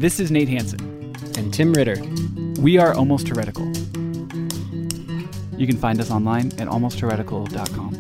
This is Nate Hansen. And Tim Ritter. We are Almost Heretical. You can find us online at almostheretical.com.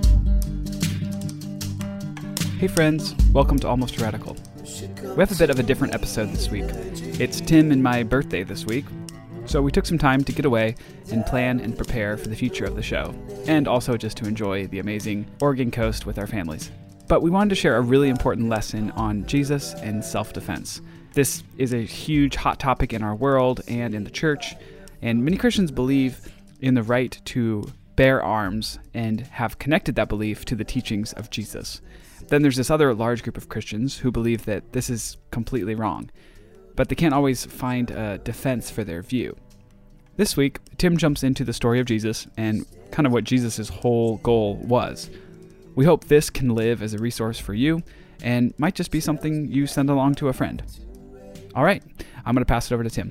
Hey friends, welcome to Almost Heretical. We have a bit of a different episode this week. It's Tim and my birthday this week, so we took some time to get away and plan and prepare for the future of the show, and also just to enjoy the amazing Oregon coast with our families. But we wanted to share a really important lesson on Jesus and self-defense. This is a huge hot topic in our world and in the church, and many Christians believe in the right to bear arms and have connected that belief to the teachings of Jesus. Then there's this other large group of Christians who believe that this is completely wrong, but they can't always find a defense for their view. This week, Tim jumps into the story of Jesus and kind of what Jesus' whole goal was. We hope this can live as a resource for you and might just be something you send along to a friend. All right, I'm going to pass it over to Tim.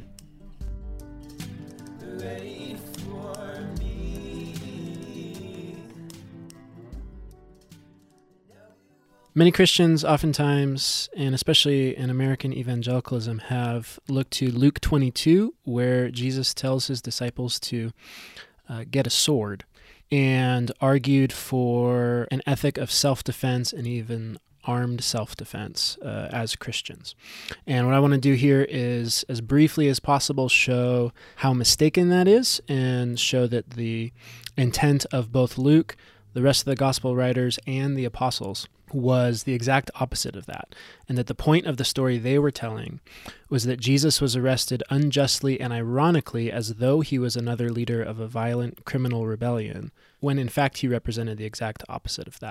Many Christians oftentimes, and especially in American evangelicalism, have looked to Luke 22, where Jesus tells his disciples to get a sword, and argued for an ethic of self-defense and even armed self-defense as Christians. And what I want to do here is, as briefly as possible, show how mistaken that is and show that the intent of both Luke, the rest of the gospel writers, and the apostles was the exact opposite of that, and that the point of the story they were telling was that Jesus was arrested unjustly and ironically as though he was another leader of a violent criminal rebellion, when in fact he represented the exact opposite of that.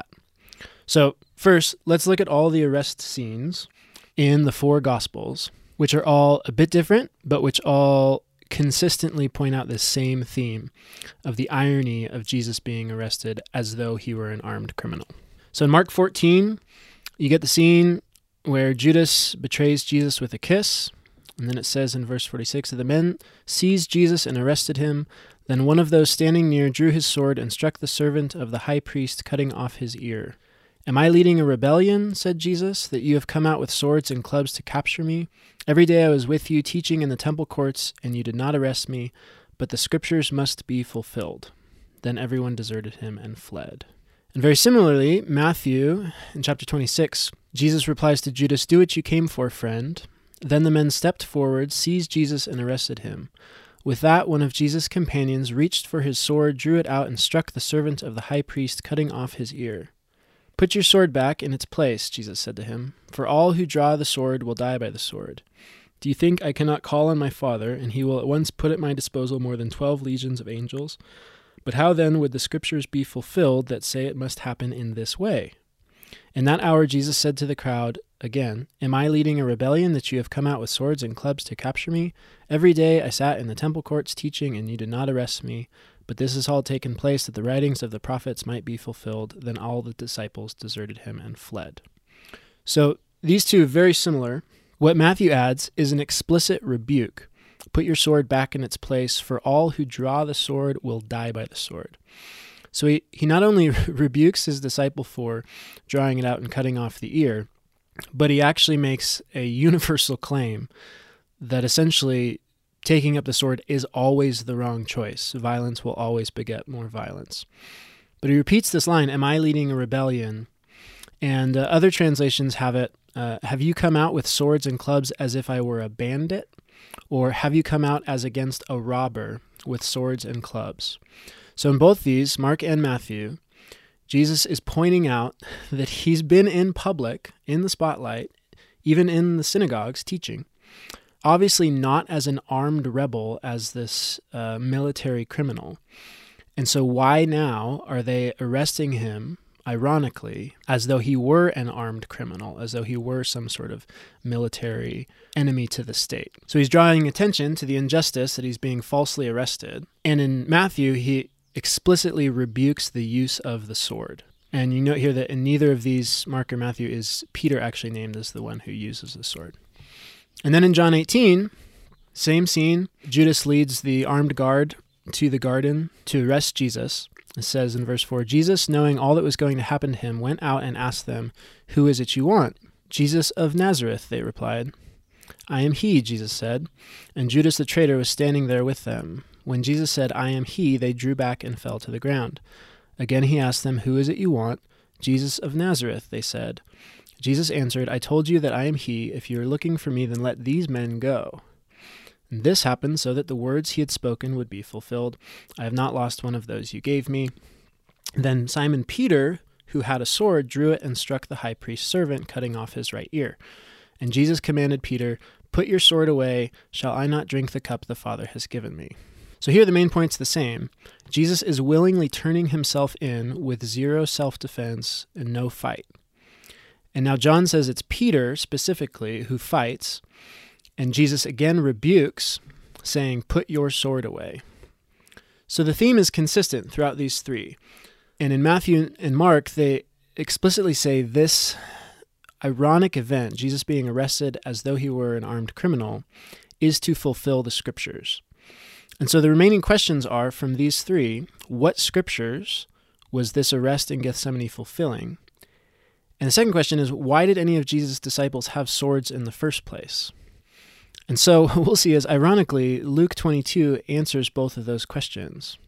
So first, let's look at all the arrest scenes in the four Gospels, which are all a bit different, but which all consistently point out this same theme of the irony of Jesus being arrested as though he were an armed criminal. So in Mark 14, you get the scene where Judas betrays Jesus with a kiss, and then it says in verse 46, "The men seized Jesus and arrested him. Then one of those standing near drew his sword and struck the servant of the high priest, cutting off his ear. 'Am I leading a rebellion,' said Jesus, 'that you have come out with swords and clubs to capture me? Every day I was with you teaching in the temple courts, and you did not arrest me, but the scriptures must be fulfilled.' Then everyone deserted him and fled." And very similarly, Matthew, in chapter 26, Jesus replies to Judas, "Do what you came for, friend." Then the men stepped forward, seized Jesus, and arrested him. With that, one of Jesus' companions reached for his sword, drew it out, and struck the servant of the high priest, cutting off his ear. "Put your sword back in its place," Jesus said to him, "for all who draw the sword will die by the sword. Do you think I cannot call on my Father, and he will at once put at my disposal more than 12 legions of angels? But how then would the scriptures be fulfilled that say it must happen in this way?" In that hour Jesus said to the crowd again, "Am I leading a rebellion that you have come out with swords and clubs to capture me? Every day I sat in the temple courts teaching, and you did not arrest me. But this has all taken place that the writings of the prophets might be fulfilled." Then all the disciples deserted him and fled. So these two are very similar. What Matthew adds is an explicit rebuke. "Put your sword back in its place, for all who draw the sword will die by the sword." So he not only rebukes his disciple for drawing it out and cutting off the ear, but he actually makes a universal claim that essentially taking up the sword is always the wrong choice. Violence will always beget more violence. But he repeats this line, "Am I leading a rebellion?" And other translations have it, "Have you come out with swords and clubs as if I were a bandit? Or have you come out as against a robber with swords and clubs?" So in both these, Mark and Matthew, Jesus is pointing out that he's been in public, in the spotlight, even in the synagogues teaching, obviously not as an armed rebel, as this military criminal. And so why now are they arresting him, ironically, as though he were an armed criminal, as though he were some sort of military enemy to the state? So he's drawing attention to the injustice that he's being falsely arrested. And in Matthew, he explicitly rebukes the use of the sword. And you note here that in neither of these, Mark or Matthew, is Peter actually named as the one who uses the sword. And then in John 18, same scene, Judas leads the armed guard to the garden to arrest Jesus. It says in verse 4, "Jesus, knowing all that was going to happen to him, went out and asked them, 'Who is it you want?' 'Jesus of Nazareth,' they replied. "I am he," Jesus said, and Judas the traitor was standing there with them. When Jesus said, "I am he," they drew back and fell to the ground. Again he asked them, "Who is it you want?" "Jesus of Nazareth," they said. Jesus answered, "I told you that I am he. If you are looking for me, then let these men go." And this happened so that the words he had spoken would be fulfilled. "I have not lost one of those you gave me." Then Simon Peter, who had a sword, drew it and struck the high priest's servant, cutting off his right ear. And Jesus commanded Peter, "Put your sword away. Shall I not drink the cup the Father has given me?" So here the main point's the same. Jesus is willingly turning himself in with zero self-defense and no fight. And now John says it's Peter specifically who fights, and Jesus again rebukes, saying, "Put your sword away." So the theme is consistent throughout these three. And in Matthew and Mark, they explicitly say this ironic event, Jesus being arrested as though he were an armed criminal, is to fulfill the scriptures. And so the remaining questions are, from these three, what scriptures was this arrest in Gethsemane fulfilling? And the second question is, why did any of Jesus' disciples have swords in the first place? And so we'll see as, ironically, Luke 22 answers both of those questions.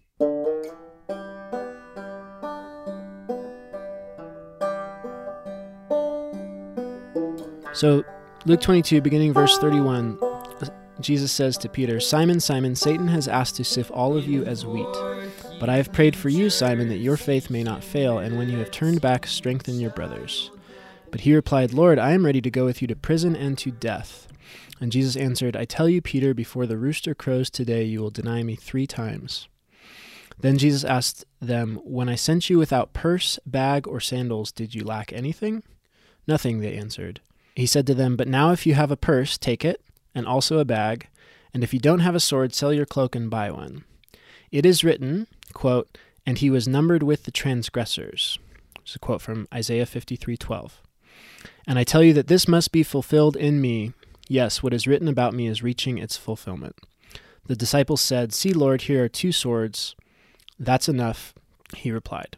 So Luke 22, beginning verse 31, Jesus says to Peter, "Simon, Simon, Satan has asked to sift all of you as wheat. But I have prayed for you, Simon, that your faith may not fail, and when you have turned back, strengthen your brothers." But he replied, "Lord, I am ready to go with you to prison and to death." And Jesus answered, "I tell you, Peter, before the rooster crows today, you will deny me 3 times. Then Jesus asked them, "When I sent you without purse, bag, or sandals, did you lack anything?" "Nothing," they answered. He said to them, "But now if you have a purse, take it, and also a bag, and if you don't have a sword, sell your cloak and buy one. It is written," quote, "and he was numbered with the transgressors." It's a quote from Isaiah 53:12. "And I tell you that this must be fulfilled in me. Yes, what is written about me is reaching its fulfillment." The disciples said, "See, Lord, here are 2 swords. "That's enough," he replied.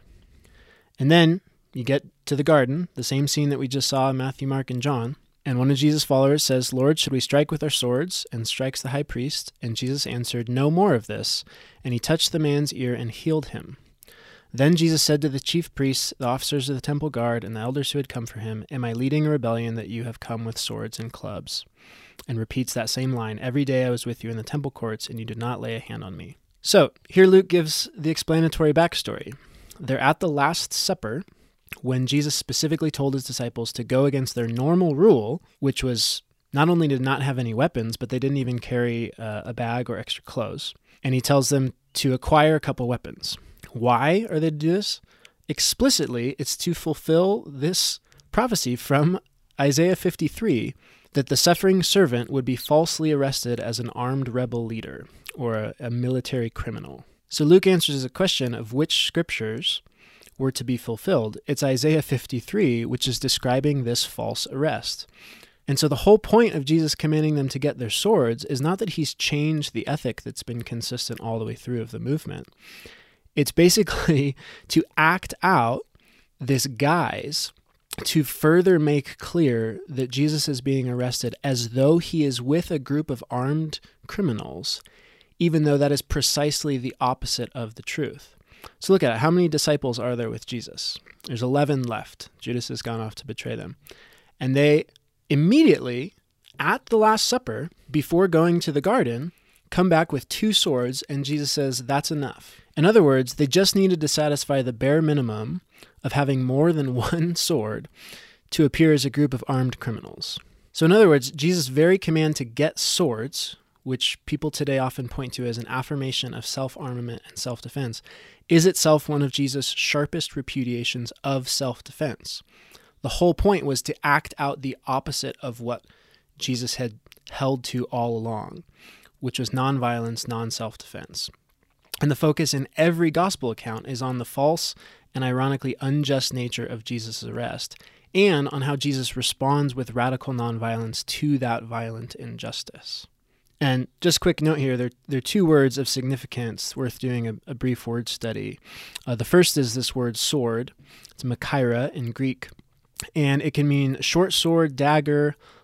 And then you get to the garden, the same scene that we just saw in Matthew, Mark, and John. And one of Jesus' followers says, "Lord, should we strike with our swords?" and strikes the high priest. And Jesus answered, "No more of this." And he touched the man's ear and healed him. Then Jesus said to the chief priests, the officers of the temple guard, and the elders who had come for him, "Am I leading a rebellion that you have come with swords and clubs?" And repeats that same line, "Every day I was with you in the temple courts, and you did not lay a hand on me." So here Luke gives the explanatory backstory. They're at the Last Supper, when Jesus specifically told his disciples to go against their normal rule, which was not only to not have any weapons, but they didn't even carry a bag or extra clothes. And he tells them to acquire a couple weapons. Why are they to do this? Explicitly, it's to fulfill this prophecy from Isaiah 53, that the suffering servant would be falsely arrested as an armed rebel leader or a military criminal. So Luke answers a question of which scriptures were to be fulfilled. It's Isaiah 53, which is describing this false arrest. And so the whole point of Jesus commanding them to get their swords is not that he's changed the ethic that's been consistent all the way through of the movement. It's basically to act out this guise to further make clear that Jesus is being arrested as though he is with a group of armed criminals, even though that is precisely the opposite of the truth. So look at it. How many disciples are there with Jesus? There's 11 left. Judas has gone off to betray them. And they immediately, at the Last Supper, before going to the garden, come back with 2 swords, and Jesus says, "That's enough." In other words, they just needed to satisfy the bare minimum of having more than 1 sword to appear as a group of armed criminals. So in other words, Jesus' very command to get swords, which people today often point to as an affirmation of self-armament and self-defense, is itself one of Jesus' sharpest repudiations of self-defense. The whole point was to act out the opposite of what Jesus had held to all along, which was nonviolence, non-self-defense. And the focus in every gospel account is on the false and ironically unjust nature of Jesus' arrest, and on how Jesus responds with radical nonviolence to that violent injustice. And just quick note here, there are 2 words of significance worth doing a brief word study. The first is this word sword. It's machaira in Greek, and it can mean short sword, dagger,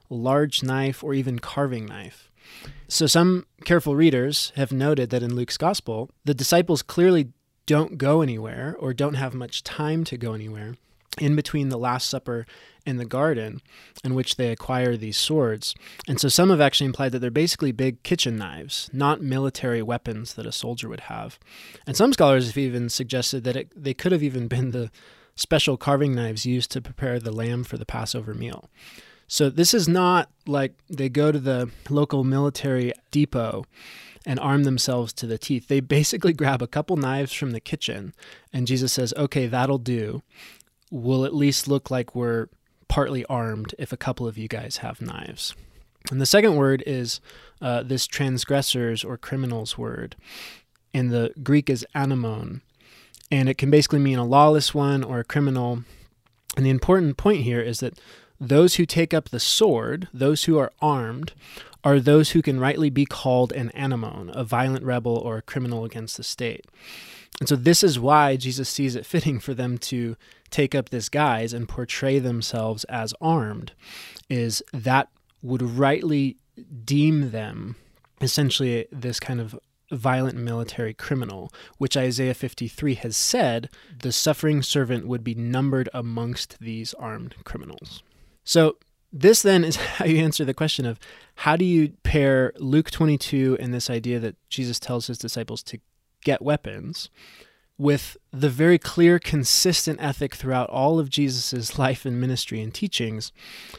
large knife, or even carving knife. So some careful readers have noted that in Luke's gospel, the disciples clearly don't go anywhere or don't have much time to go anywhere in between the Last Supper and the garden in which they acquire these swords. And so some have actually implied that they're basically big kitchen knives, not military weapons that a soldier would have. And some scholars have even suggested that they could have even been the special carving knives used to prepare the lamb for the Passover meal. So this is not like they go to the local military depot and arm themselves to the teeth. They basically grab a couple knives from the kitchen, and Jesus says, okay, that'll do. We'll at least look like we're partly armed if a couple of you guys have knives. And the second word is this transgressors or criminals word. And the Greek is anomon. And it can basically mean a lawless one or a criminal. And the important point here is that those who take up the sword, those who are armed, are those who can rightly be called an anomon, a violent rebel or a criminal against the state. And so this is why Jesus sees it fitting for them to take up this guise and portray themselves as armed, is that would rightly deem them essentially this kind of violent military criminal, which Isaiah 53 has said the suffering servant would be numbered amongst these armed criminals. So this then is how you answer the question of how do you pair Luke 22 and this idea that Jesus tells his disciples to get weapons with the very clear, consistent ethic throughout all of Jesus' life and ministry and teachings,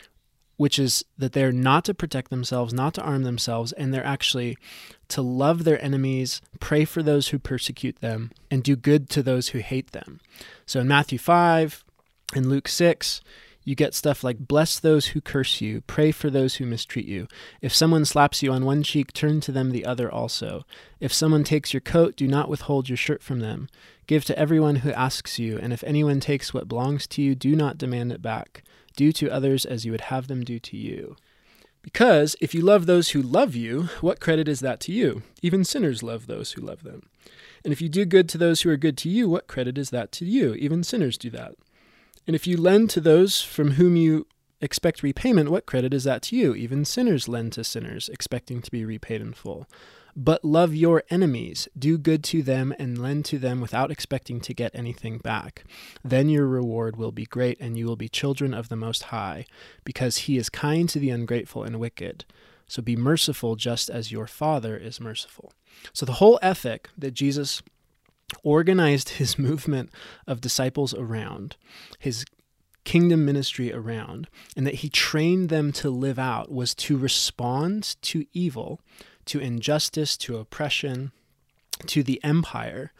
which is that they're not to protect themselves, not to arm themselves, and they're actually to love their enemies, pray for those who persecute them, and do good to those who hate them. So in Matthew 5 and Luke 6, you get stuff like, bless those who curse you, pray for those who mistreat you. If someone slaps you on one cheek, turn to them the other also. If someone takes your coat, do not withhold your shirt from them. Give to everyone who asks you, and if anyone takes what belongs to you, do not demand it back. Do to others as you would have them do to you. Because if you love those who love you, what credit is that to you? Even sinners love those who love them. And if you do good to those who are good to you, what credit is that to you? Even sinners do that. And if you lend to those from whom you expect repayment, what credit is that to you? Even sinners lend to sinners, expecting to be repaid in full. But love your enemies, do good to them, and lend to them without expecting to get anything back. Then your reward will be great, and you will be children of the Most High, because he is kind to the ungrateful and wicked. So be merciful just as your Father is merciful. So the whole ethic that Jesus organized his movement of disciples around, his kingdom ministry around, and that he trained them to live out was to respond to evil, to injustice, to oppression, to the empire,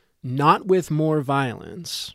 not with more violence,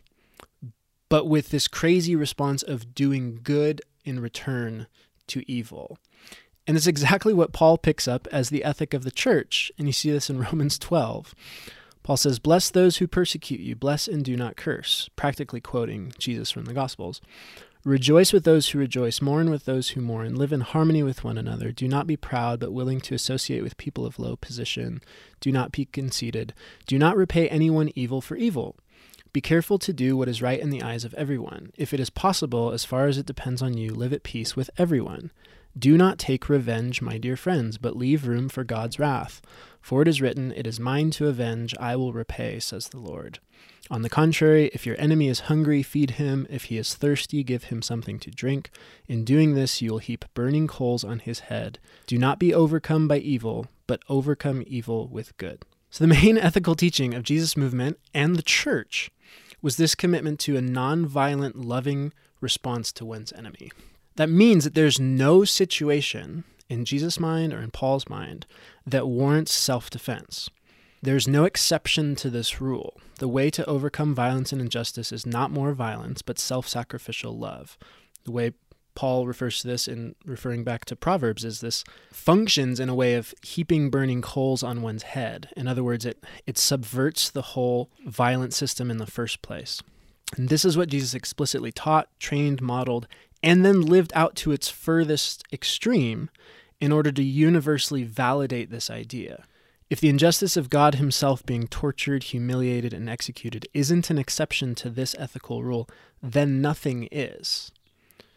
but with this crazy response of doing good in return to evil. And it's exactly what Paul picks up as the ethic of the church, and you see this in Romans 12. Paul says, bless those who persecute you, bless and do not curse, practically quoting Jesus from the Gospels. Rejoice with those who rejoice, mourn with those who mourn, live in harmony with one another. Do not be proud, but willing to associate with people of low position. Do not be conceited. Do not repay anyone evil for evil. Be careful to do what is right in the eyes of everyone. If it is possible, as far as it depends on you, live at peace with everyone. Do not take revenge, my dear friends, but leave room for God's wrath. For it is written, it is mine to avenge, I will repay, says the Lord. On the contrary, if your enemy is hungry, feed him. If he is thirsty, give him something to drink. In doing this, you will heap burning coals on his head. Do not be overcome by evil, but overcome evil with good. So the main ethical teaching of Jesus' movement and the church was this commitment to a nonviolent, loving response to one's enemy. That means that there's no situation in Jesus' mind or in Paul's mind that warrants self-defense. There's no exception to this rule. The way to overcome violence and injustice is not more violence, but self-sacrificial love. The way Paul refers to this in referring back to Proverbs is this functions in a way of heaping burning coals on one's head. In other words, it subverts the whole violent system in the first place. And this is what Jesus explicitly taught, trained, modeled, and then lived out to its furthest extreme in order to universally validate this idea. If the injustice of God himself being tortured, humiliated, and executed isn't an exception to this ethical rule, then nothing is.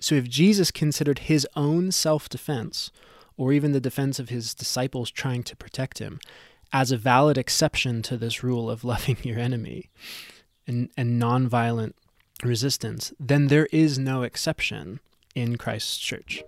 So if Jesus considered his own self-defense, or even the defense of his disciples trying to protect him, as a valid exception to this rule of loving your enemy and nonviolent resistance, then there is no exception in Christ's church.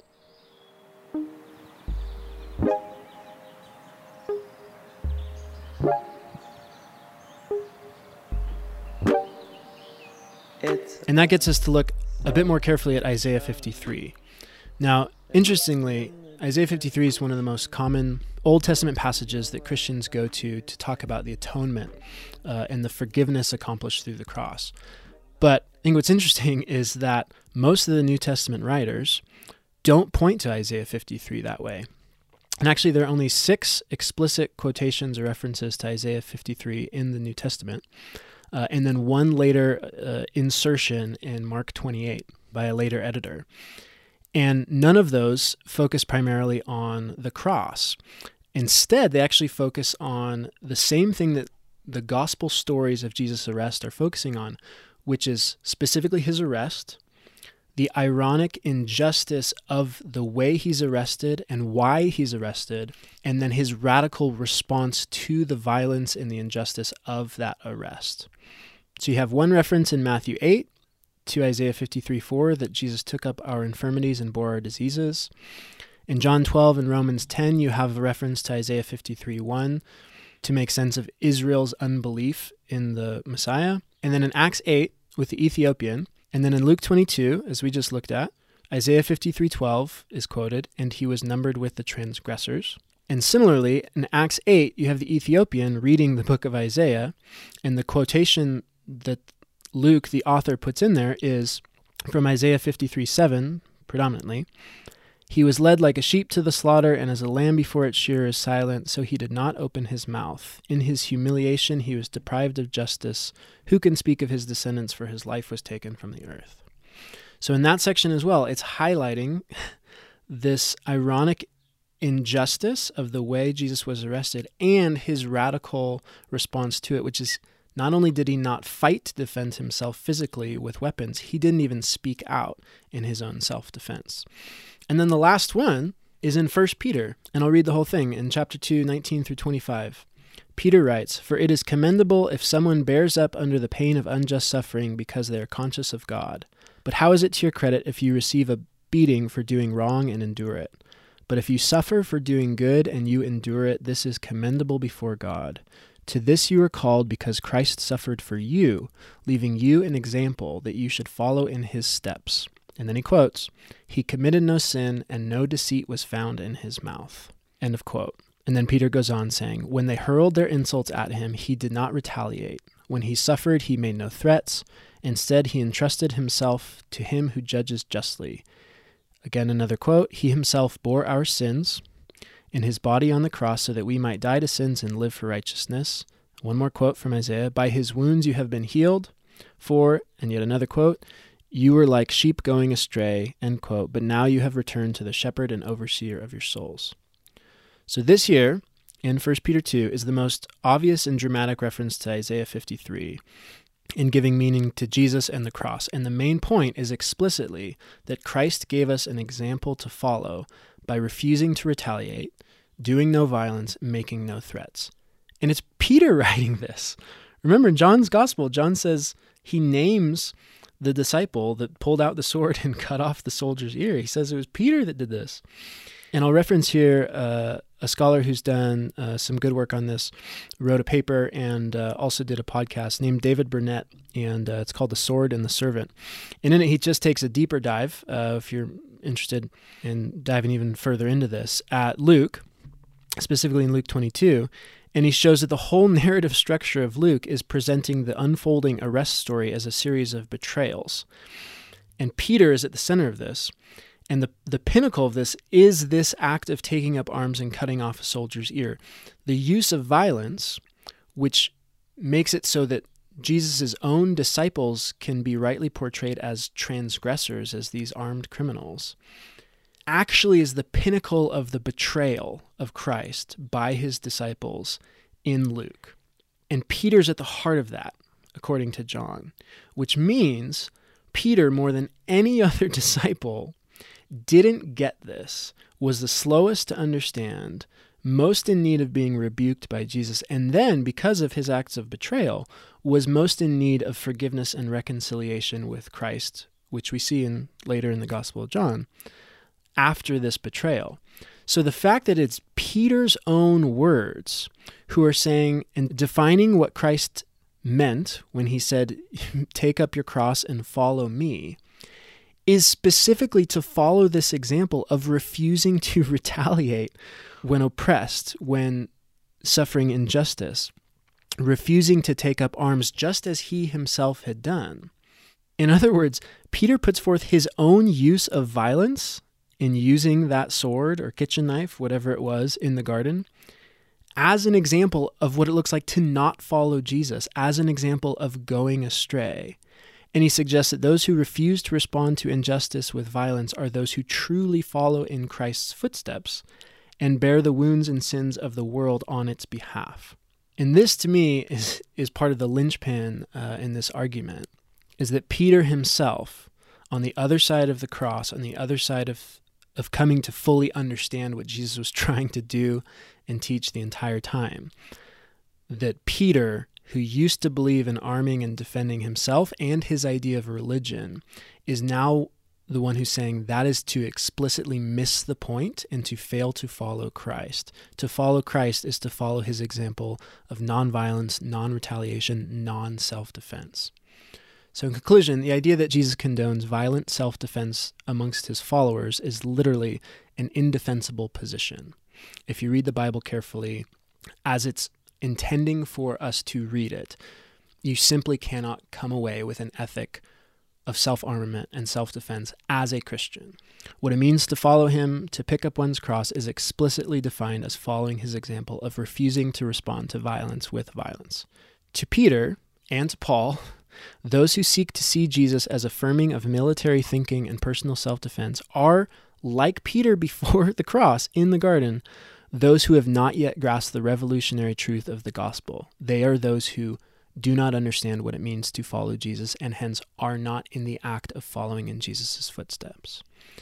And that gets us to look a bit more carefully at Isaiah 53. Now, interestingly, Isaiah 53 is one of the most common Old Testament passages that Christians go to talk about the atonement and the forgiveness accomplished through the cross. But I think what's interesting is that most of the New Testament writers don't point to Isaiah 53 that way. And actually, there are only 6 explicit quotations or references to Isaiah 53 in the New Testament, and then one later insertion in Mark 28 by a later editor. And none of those focus primarily on the cross. Instead, they actually focus on the same thing that the gospel stories of Jesus' arrest are focusing on, which is specifically his arrest, the ironic injustice of the way he's arrested and why he's arrested, and then his radical response to the violence and the injustice of that arrest. So you have one reference in Matthew 8 to Isaiah 53:4 that Jesus took up our infirmities and bore our diseases. In John 12 and Romans 10, you have a reference to Isaiah 53:1 to make sense of Israel's unbelief in the Messiah. And then in Acts 8 with the Ethiopian, and then in Luke 22, as we just looked at, Isaiah 53:12 is quoted, and he was numbered with the transgressors. And similarly, in Acts 8, you have the Ethiopian reading the book of Isaiah, and the quotation that Luke, the author, puts in there is from Isaiah 53:7, predominantly. He was led like a sheep to the slaughter, and as a lamb before its shearer is silent, so he did not open his mouth. In his humiliation he was deprived of justice. Who can speak of his descendants, for his life was taken from the earth? So in that section as well, it's highlighting this ironic injustice of the way Jesus was arrested and his radical response to it, which is not only did he not fight to defend himself physically with weapons, he didn't even speak out in his own self-defense. And then the last one is in 1 Peter, and I'll read the whole thing in chapter 2, 19 through 25. Peter writes, "For it is commendable if someone bears up under the pain of unjust suffering because they are conscious of God. But how is it to your credit if you receive a beating for doing wrong and endure it? But if you suffer for doing good and you endure it, this is commendable before God. To this you are called because Christ suffered for you, leaving you an example that you should follow in his steps." And then he quotes, "He committed no sin and no deceit was found in his mouth." End of quote. And then Peter goes on saying, "When they hurled their insults at him, he did not retaliate. When he suffered, he made no threats. Instead, he entrusted himself to him who judges justly." Again, another quote, "He himself bore our sins in his body on the cross so that we might die to sins and live for righteousness." One more quote from Isaiah, "By his wounds you have been healed. For," and yet another quote, "you were like sheep going astray," end quote, "but now you have returned to the shepherd and overseer of your souls." So this here, in 1 Peter 2, is the most obvious and dramatic reference to Isaiah 53 in giving meaning to Jesus and the cross. And the main point is explicitly that Christ gave us an example to follow by refusing to retaliate, doing no violence, making no threats. And it's Peter writing this. Remember, in John's gospel, John says he names the disciple that pulled out the sword and cut off the soldier's ear. He says it was Peter that did this. And I'll reference here a scholar who's done some good work on this, wrote a paper and also did a podcast named David Burnett, and it's called The Sword and the Servant. And in it, he just takes a deeper dive, if you're interested in diving even further into this, at Luke, specifically in Luke 22, and he shows that the whole narrative structure of Luke is presenting the unfolding arrest story as a series of betrayals. And Peter is at the center of this. And the pinnacle of this is this act of taking up arms and cutting off a soldier's ear. The use of violence, which makes it so that Jesus' own disciples can be rightly portrayed as transgressors, as these armed criminals, actually is the pinnacle of the betrayal of Christ by his disciples in Luke. And Peter's at the heart of that, according to John, which means Peter, more than any other disciple, didn't get this, was the slowest to understand, most in need of being rebuked by Jesus, and then, because of his acts of betrayal, was most in need of forgiveness and reconciliation with Christ, which we see later in the Gospel of John, after this betrayal. So the fact that it's Peter's own words who are saying and defining what Christ meant when he said, take up your cross and follow me, is specifically to follow this example of refusing to retaliate when oppressed, when suffering injustice, refusing to take up arms just as he himself had done. In other words, Peter puts forth his own use of violence in using that sword or kitchen knife, whatever it was, in the garden, as an example of what it looks like to not follow Jesus, as an example of going astray. And he suggests that those who refuse to respond to injustice with violence are those who truly follow in Christ's footsteps and bear the wounds and sins of the world on its behalf. And this, to me, is part of the linchpin in this argument, is that Peter himself, on the other side of the cross, on the other side of coming to fully understand what Jesus was trying to do and teach the entire time, that Peter, who used to believe in arming and defending himself and his idea of religion, is now the one who's saying that is to explicitly miss the point and to fail to follow Christ. To follow Christ is to follow his example of nonviolence, non-retaliation, non-self-defense. So in conclusion, the idea that Jesus condones violent self-defense amongst his followers is literally an indefensible position. If you read the Bible carefully, as it's intending for us to read it, you simply cannot come away with an ethic of self-armament and self-defense as a Christian. What it means to follow him, to pick up one's cross, is explicitly defined as following his example of refusing to respond to violence with violence. To Peter and to Paul, those who seek to see Jesus as affirming of military thinking and personal self-defense are, like Peter before the cross in the garden, those who have not yet grasped the revolutionary truth of the gospel. They are those who do not understand what it means to follow Jesus and hence are not in the act of following in Jesus' footsteps.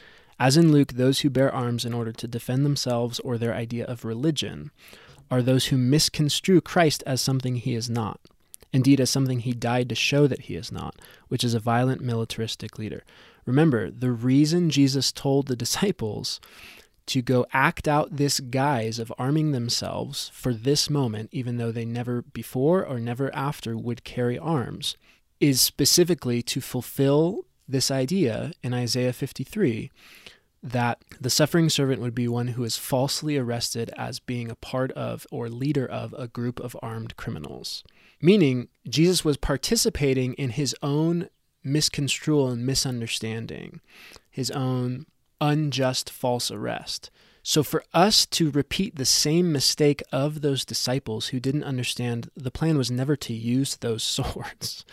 As in Luke, those who bear arms in order to defend themselves or their idea of religion are those who misconstrue Christ as something he is not. Indeed, as something he died to show that he is not, which is a violent militaristic leader. Remember, the reason Jesus told the disciples to go act out this guise of arming themselves for this moment, even though they never before or never after would carry arms, is specifically to fulfill this idea in Isaiah 53 that the suffering servant would be one who is falsely arrested as being a part of or leader of a group of armed criminals. Meaning, Jesus was participating in his own misconstrual and misunderstanding, his own unjust false arrest. So for us to repeat the same mistake of those disciples who didn't understand, the plan was never to use those swords.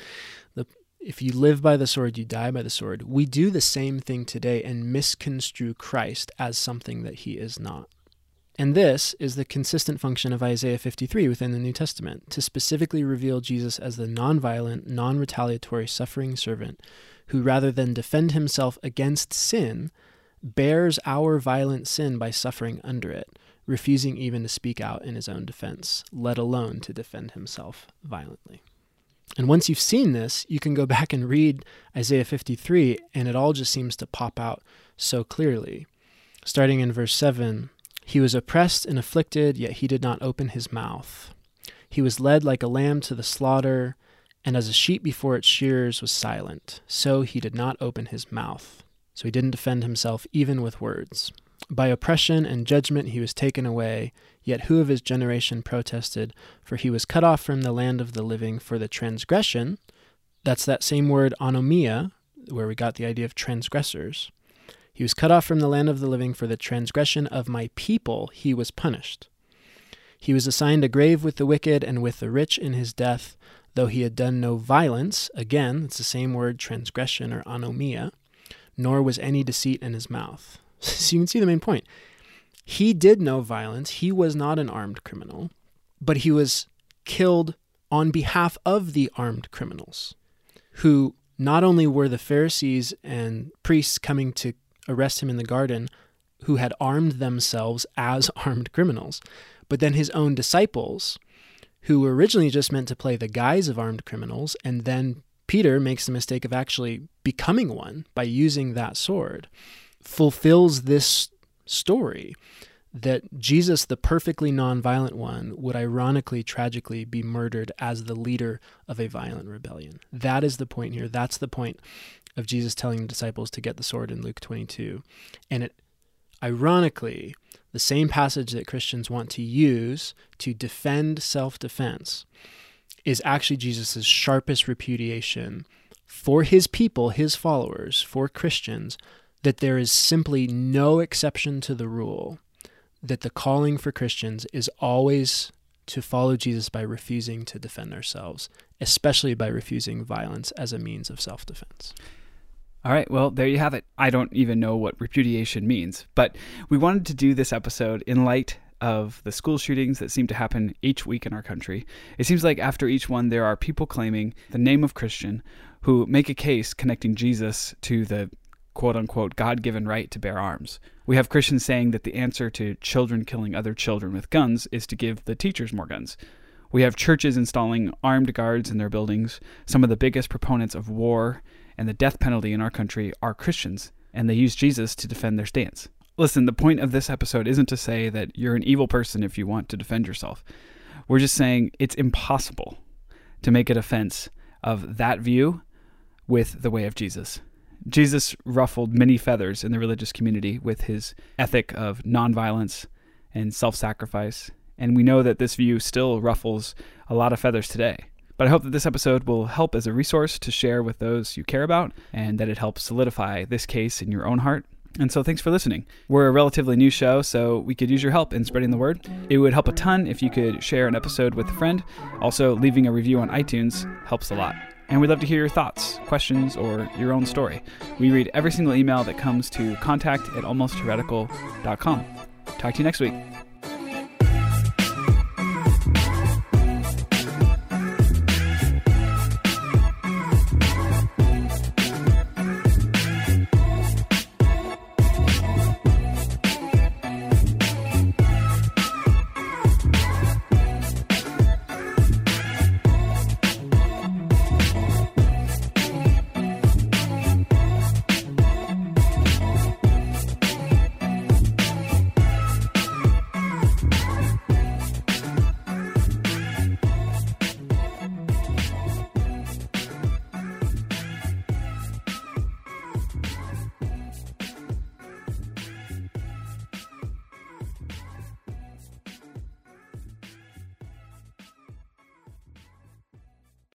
If you live by the sword, you die by the sword. We do the same thing today and misconstrue Christ as something that he is not. And this is the consistent function of Isaiah 53 within the New Testament, to specifically reveal Jesus as the nonviolent, non-retaliatory suffering servant who, rather than defend himself against sin, bears our violent sin by suffering under it, refusing even to speak out in his own defense, let alone to defend himself violently. And once you've seen this, you can go back and read Isaiah 53, and it all just seems to pop out so clearly. Starting in verse 7, he was oppressed and afflicted, yet he did not open his mouth. He was led like a lamb to the slaughter, and as a sheep before its shearers was silent, so he did not open his mouth. So he didn't defend himself even with words. By oppression and judgment he was taken away, yet who of his generation protested? For he was cut off from the land of the living for the transgression. That's that same word anomia, where we got the idea of transgressors. He was cut off from the land of the living for the transgression of my people. He was punished. He was assigned a grave with the wicked and with the rich in his death, though he had done no violence. Again, it's the same word, transgression or anomia. Nor was any deceit in his mouth. So you can see the main point. He did no violence. He was not an armed criminal, but he was killed on behalf of the armed criminals who not only were the Pharisees and priests coming to arrest him in the garden who had armed themselves as armed criminals, but then his own disciples, who were originally just meant to play the guise of armed criminals, and then Peter makes the mistake of actually becoming one by using that sword, fulfills this story that Jesus, the perfectly nonviolent one, would ironically, tragically be murdered as the leader of a violent rebellion. That is the point here. That's the point of Jesus telling the disciples to get the sword in Luke 22. And it, ironically, the same passage that Christians want to use to defend self-defense is actually Jesus' sharpest repudiation for his people, his followers, for Christians, that there is simply no exception to the rule, that the calling for Christians is always to follow Jesus by refusing to defend ourselves, especially by refusing violence as a means of self-defense. All right, well, there you have it. I don't even know what repudiation means, but we wanted to do this episode in light of the school shootings that seem to happen each week in our country. It seems like after each one, there are people claiming the name of Christian who make a case connecting Jesus to the quote-unquote God-given right to bear arms. We have Christians saying that the answer to children killing other children with guns is to give the teachers more guns. We have churches installing armed guards in their buildings. Some of the biggest proponents of war and the death penalty in our country are Christians, and they use Jesus to defend their stance. Listen, the point of this episode isn't to say that you're an evil person if you want to defend yourself. We're just saying it's impossible to make a defense of that view with the way of Jesus. Jesus ruffled many feathers in the religious community with his ethic of nonviolence and self-sacrifice, and we know that this view still ruffles a lot of feathers today. But I hope that this episode will help as a resource to share with those you care about, and that it helps solidify this case in your own heart. And so thanks for listening. We're a relatively new show, so we could use your help in spreading the word. It would help a ton if you could share an episode with a friend. Also, leaving a review on iTunes helps a lot. And we'd love to hear your thoughts, questions, or your own story. We read every single email that comes to contact@almostheretical.com. Talk to you next week.